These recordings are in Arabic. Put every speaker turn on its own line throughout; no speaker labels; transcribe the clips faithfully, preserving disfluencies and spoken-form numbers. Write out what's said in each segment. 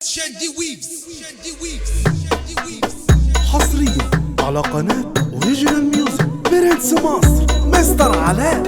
شادي ويفز شادي ويفز شادي ويفز
حصريا على قناة اوريجينال ميوزك برنس مصر مستر علاء.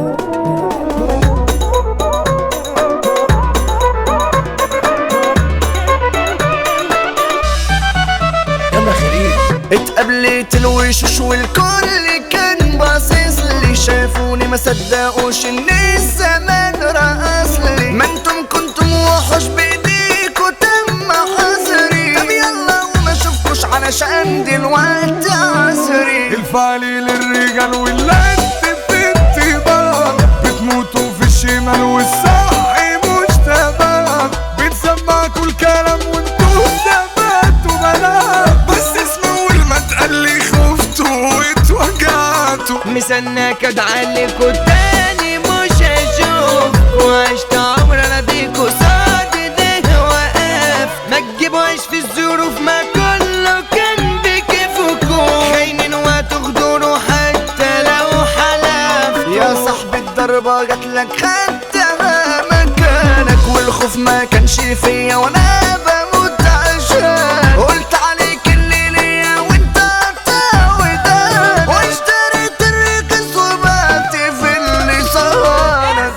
يلا خليل اتقابلت الوشوش والكل كان باصص لي، شافوني ما صدقوش ان الزمان رقص لي. ما انتم كنتم وحوش بايديكوا تم حظري، طب يلا وما اشوفكوش علشان دلوقتي عصري.
الفعل للرجال واللي في انتباه، بتموتوا في الشمال والصح مش تمام، بتسمعكوا الكلام وانتوا ثباتوا بنات، بس اسمعوا ما تقلي خفتوا واتوجعتوا.
مستناك ادعلكوا تاني مش هشوف، وعشت عمر اناديكوا صاد ده وقف. ما تجيبوهاش في الظروف، ما كله كان بكيفكوا، خاينين وتغدروا حتى لو حلف. يا صاحبي الضربة جاتلك خدتها مكانك، والخوف ما كانش فيا وانا بموت عشان قلت عليك اللي ليا وانت بتعودك، واشتريت الرخيص وبعت في اللي صانك.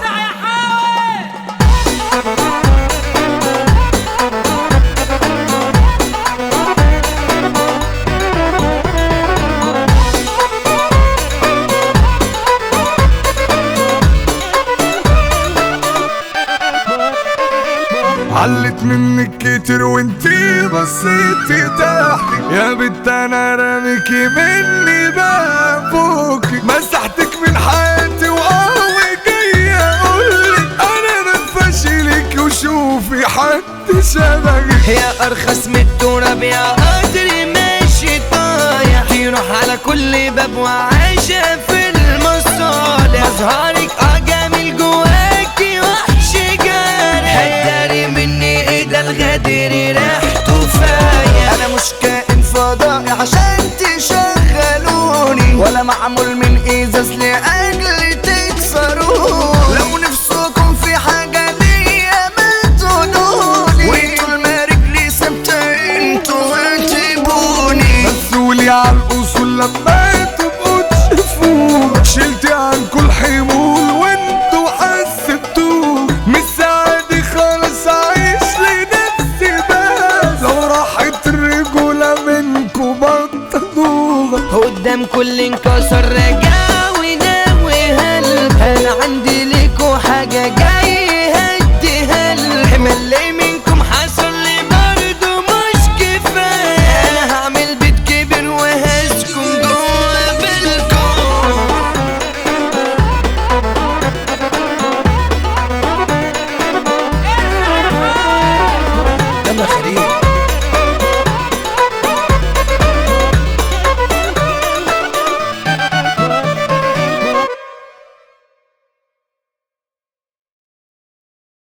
علت منك كتير وانتي بصيتي تحتي، يا بنت انا راميكي مني بفوقك، مسحتك من حياتي وقوي جاي اقولك انا نفشلك وشوفي حد شبهك.
يا ارخص من التراب يا قدري ماشي طايح، تروح على كل باب وعايشة في المصالح. مظهرك اه جميل جواكي وحش جارح، هتداري مني ايه ده الغدر ريحته فايح. انا مش كائن فضائي عشان تشغلوني، ولا معمول من ازاز لاجل تكسروني. لو نفسكم في حاجة ليا ما تقولولي، وانتوا ما رجلي ثابتة انتوا هتجيبوني.
مسؤولي على الاصول لما تبقوا تشوفوه، شلتي عنكوا الحمول وانتوا حسبتوه. مش سعادي خالص عايش لنفسي بس، لو راحت الرجولة منكوا بطلوها.
قدام كل انكسر رجع